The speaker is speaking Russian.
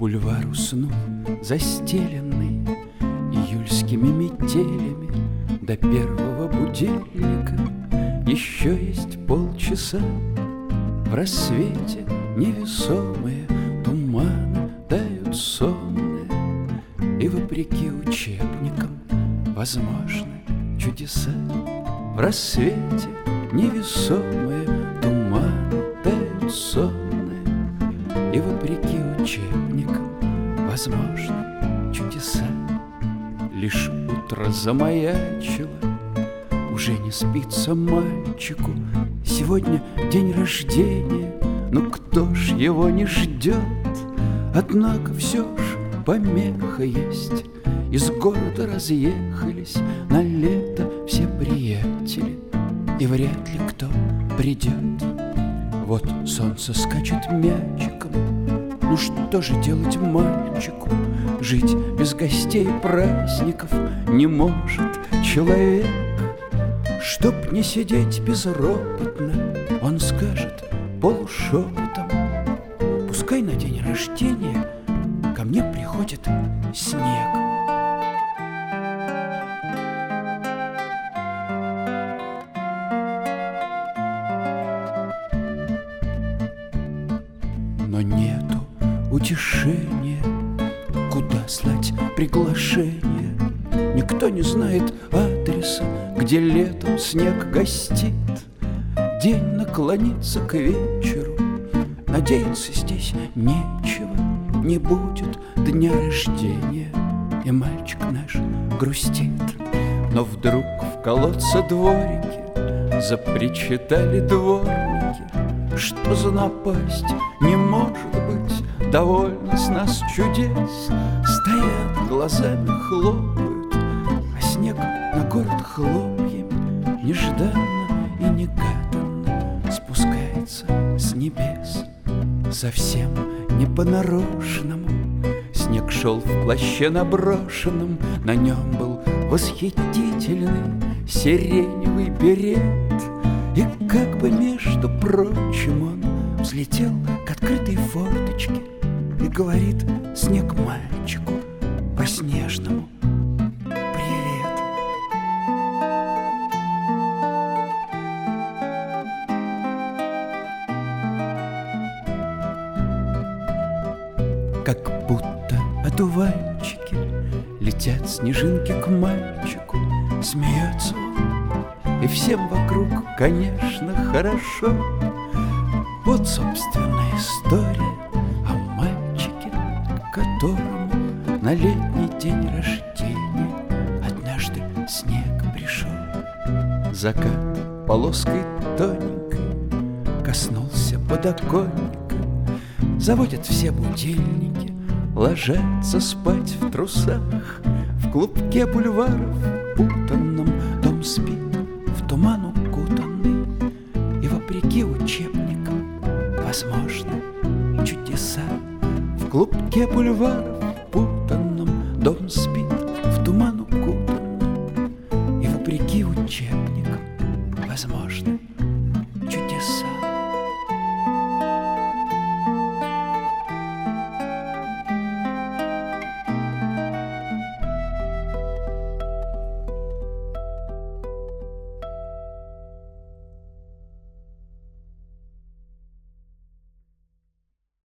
Бульвар уснул, застеленный июльскими метелями. До первого будильника еще есть полчаса. В рассвете невесомые туманы тают сонные, и вопреки учебникам возможны чудеса. В рассвете невесомые туманы тают сонные, и вопреки учебникам возможны чудеса. Лишь утро замаячило, уже не спится мальчику. Сегодня день рождения, но кто ж его не ждет? Однако все ж помеха есть. Из города разъехались на лето все приятели, и вряд ли кто придет. Вот солнце скачет мячиком. Ну что же делать мальчику? Жить без гостей и праздников не может человек. Чтоб не сидеть безропотно, он скажет полушепотом: пускай на день рождения ко мне приходит снег. Но нету утешения, куда слать приглашение. Никто не знает адреса, где летом снег гостит. День наклонится к вечеру, надеяться здесь нечего. Не будет дня рождения, и мальчик наш грустит. Но вдруг в колодце дворики запричитали дворники. Что за напасть? Не может быть довольно с нас чудес. Стоят, глазами хлопают, а снег на город хлопьями нежданно и негаданно спускается с небес. Совсем не понарошенному снег шел в плаще наброшенном. На нем был восхитительный сиреневый берет. И как бы, между прочим, он взлетел к открытой форточке и говорит снег мальчику по-снежному: привет. Как будто одуванчики летят снежинки к мальчику. Смеется он, и всем вокруг, конечно, хорошо. Вот, собственная история о мальчике, которому на летний день рождения однажды снег пришел. Закат полоской тоненькой коснулся подоконника. Заводят все будильники, ложатся спать в трусах. В клубке бульваров путанном дом спит, в туман укутанный, и вопреки учебникам возможны чудеса. В клубке бульваров